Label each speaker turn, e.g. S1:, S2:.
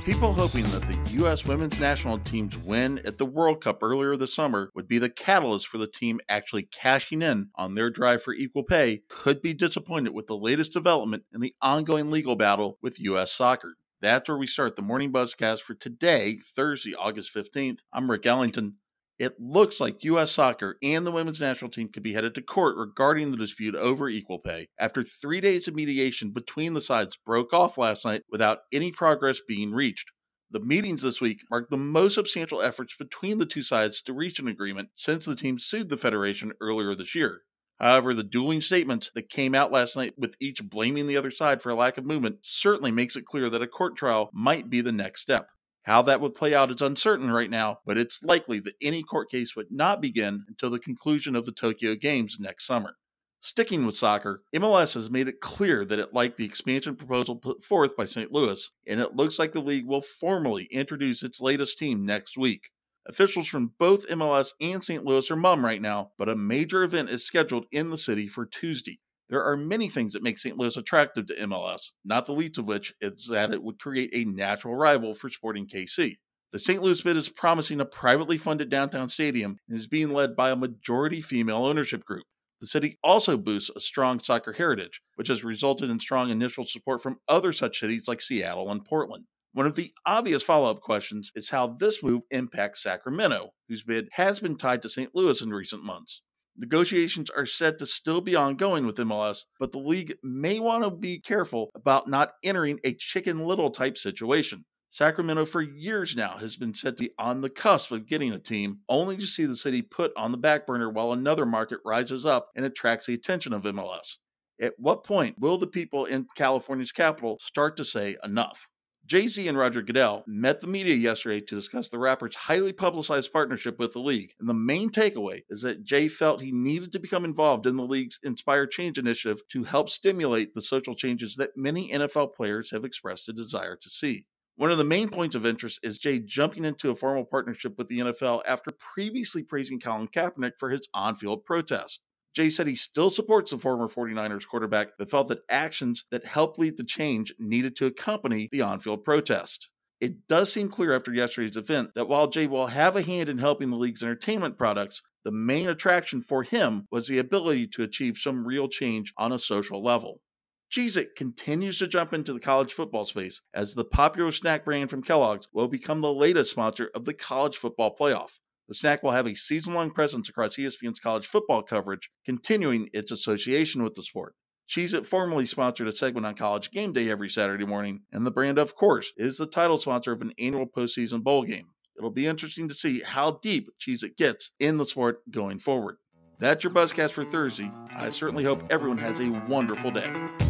S1: People hoping that the U.S. women's national team's win at the World Cup earlier this summer would be the catalyst for the team actually cashing in on their drive for equal pay could be disappointed with the latest development in the ongoing legal battle with U.S. soccer. That's where we start the Morning Buzzcast for today, Thursday, August 15th. I'm Rick Ellington. It looks like U.S. soccer and the women's national team could be headed to court regarding the dispute over equal pay after 3 days of mediation between the sides broke off last night without any progress being reached. The meetings this week mark the most substantial efforts between the two sides to reach an agreement since the team sued the federation earlier this year. However, the dueling statements that came out last night with each blaming the other side for a lack of movement certainly makes it clear that a court trial might be the next step. How that would play out is uncertain right now, but it's likely that any court case would not begin until the conclusion of the Tokyo Games next summer. Sticking with soccer, MLS has made it clear that it liked the expansion proposal put forth by St. Louis, and it looks like the league will formally introduce its latest team next week. Officials from both MLS and St. Louis are mum right now, but a major event is scheduled in the city for Tuesday. There are many things that make St. Louis attractive to MLS, not the least of which is that it would create a natural rival for Sporting KC. The St. Louis bid is promising a privately funded downtown stadium and is being led by a majority female ownership group. The city also boasts a strong soccer heritage, which has resulted in strong initial support from other such cities like Seattle and Portland. One of the obvious follow-up questions is how this move impacts Sacramento, whose bid has been tied to St. Louis in recent months. Negotiations are said to still be ongoing with MLS, but the league may want to be careful about not entering a Chicken Little type situation. Sacramento for years now has been said to be on the cusp of getting a team, only to see the city put on the back burner while another market rises up and attracts the attention of MLS. At what point will the people in California's capital start to say enough? Jay-Z and Roger Goodell met the media yesterday to discuss the rapper's highly publicized partnership with the league, and the main takeaway is that Jay felt he needed to become involved in the league's Inspire Change initiative to help stimulate the social changes that many NFL players have expressed a desire to see. One of the main points of interest is Jay jumping into a formal partnership with the NFL after previously praising Colin Kaepernick for his on-field protest. Jay said he still supports the former 49ers quarterback, but felt that actions that helped lead the change needed to accompany the on-field protest. It does seem clear after yesterday's event that while Jay will have a hand in helping the league's entertainment products, the main attraction for him was the ability to achieve some real change on a social level. Cheez-It continues to jump into the college football space as the popular snack brand from Kellogg's will become the latest sponsor of the college football playoff. The snack will have a season-long presence across ESPN's college football coverage, continuing its association with the sport. Cheez-It formerly sponsored a segment on College Game Day every Saturday morning, and the brand, of course, is the title sponsor of an annual postseason bowl game. It'll be interesting to see how deep Cheez-It gets in the sport going forward. That's your Buzzcast for Thursday. I certainly hope everyone has a wonderful day.